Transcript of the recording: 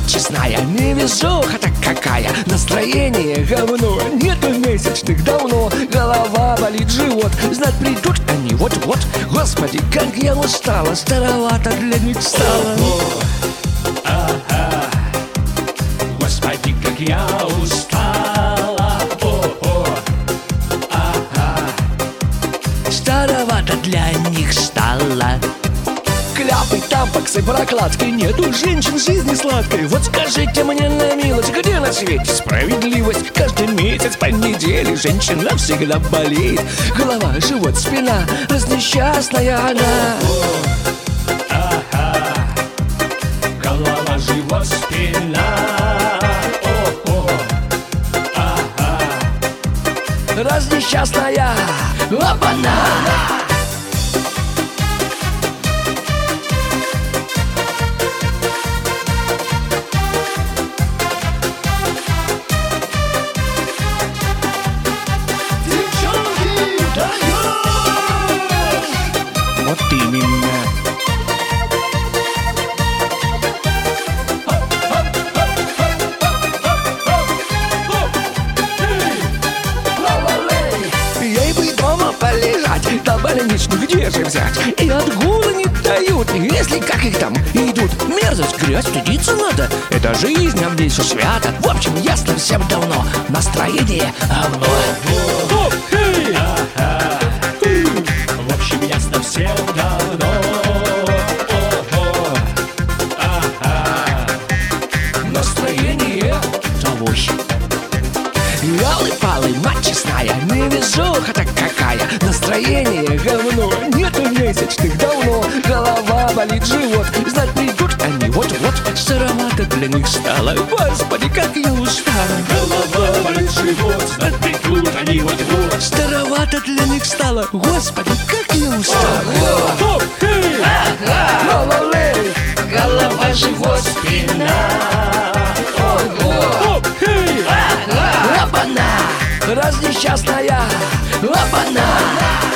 мать честная, невезуха-то какая. Настроение говно, нету месячных давно. Голова болит, живот, знать придут они вот-вот. Господи, как я устала, старовато для них стало. Господи, как я устала. Старовато для них стало. Кляпы, тампаксы, прокладки, нету женщин жизни сладкой. Вот скажите мне на милость, где на свете справедливость? Каждый месяц по неделе женщина всегда болеет. Голова, живот, спина, раз несчастная она. Голова, живот, спина. Раз несчастная, опа-на! Вот именно. Ей бы дома полежать, до больничных где же взять? И отгулы не дают, если как их там идут. Мерзость, грязь, стыдиться надо, это жизнь, а здесь все свято. В общем, ясно всем давно, настроение говно. В общем, ясно всем давно. Настроение того. Ялы-палы, мать честная, невезуха-то какая. Настроение говно, нету месячных давно. Голова болит, живот, знать придут они вот-вот. Старовато для них стало, господи, как я устала. Голова болит, живот, знать придут они вот-вот. Старовато для них стало, господи, как я устала. Голова, живот, спина. Опа-на! Раз несчастная, опа-на!